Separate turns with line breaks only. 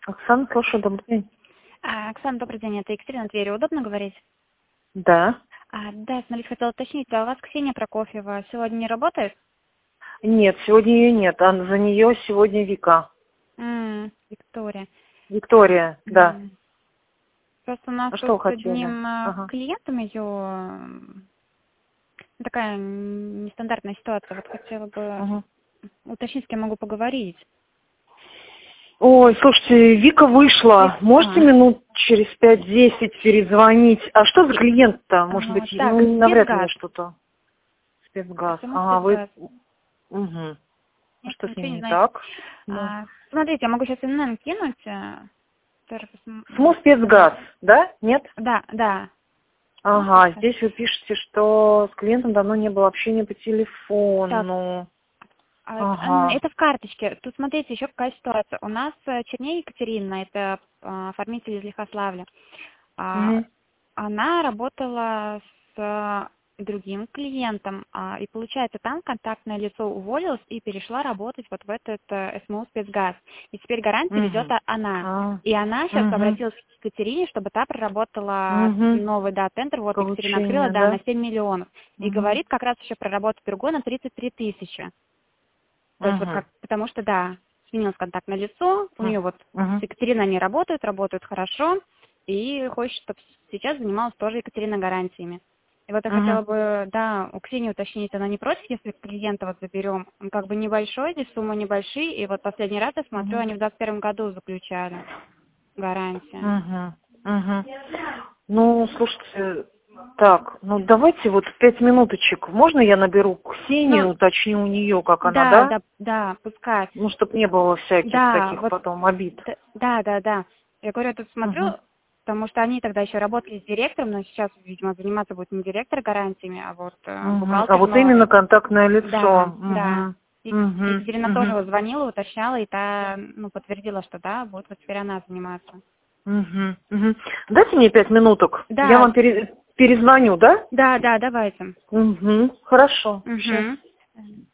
Оксана, слушаю, добрый день.
Оксана, добрый день, это Екатерина Твери. Удобно говорить?
Да.
Да, смотрите, хотела уточнить, а у вас Ксения Прокофьева сегодня не работает?
Нет, сегодня ее нет, а за нее сегодня Вика.
Виктория.
Виктория, да.
Просто у нас
А что
тут
вы
с
хотели?
одним
Ага.
клиентом ее такая нестандартная ситуация. Вот хотела бы
Угу.
уточнить, с кем могу поговорить.
Ой, слушайте, Вика вышла. Можете минут через 5-10 перезвонить? А что за клиент-то? Может быть,
Так,
ну, навряд ли
спецгаз.
что-то. Спецгаз.
СМС
Ага, вы...
спецгаз.
Угу. А
Нет,
что с
ничего
ним
не
не
знаете.
так? Да.
Смотрите, я могу сейчас НН кинуть. Тоже
СМУ спецгаз, да? Нет?
Да, да.
Ага, здесь вы пишете, что с клиентом давно не было общения по
Так,
телефону. Ага.
это в карточке. Тут смотрите, еще какая ситуация. У нас Черней Екатерина, это оформитель из Лихославля.
Угу.
Она работала с другим клиентом, и получается, там контактное лицо уволилось и перешла работать вот в этот СМУ спецгаз. И теперь гарантию ведет она. И она сейчас обратилась к Екатерине, чтобы та проработала новый тендер, вот Екатерина открыла,
Получение,
да,
да?
на 7 миллионов. И говорит как раз еще проработать другой на 33 тысячи. То есть вот как, потому что, да, сменилось контактное лицо, у нее вот с Екатериной они работают хорошо, и хочет, чтобы сейчас занималась тоже Екатерина гарантиями. И вот я хотела бы, да, у Ксении уточнить, она не против, если клиента вот заберем? Он как бы небольшой, здесь суммы небольшие, и вот последний раз я смотрю, они в 2021 году заключали гарантию.
Ну, слушайте, так, ну давайте вот 5 минуточек. Можно я наберу Ксению,
Ну,
уточню у нее, как она,
да,
да?
да, да, пускай.
Ну, чтобы не было всяких
Да,
таких
вот,
потом обид.
да. Я говорю, я тут смотрю, потому что они тогда еще работали с директором, но сейчас, видимо, заниматься будет не директор гарантиями, а вот
А
бухгалтер,
вот
но
именно контактное лицо.
да. Екатерина тоже уточнила, уточняла, и та, подтвердила, что да, будет вот теперь она заниматься.
Дайте мне 5 минуток. Я
Да,
вам перезвоню, да?
да, давайте.
Хорошо. Сейчас.
Угу.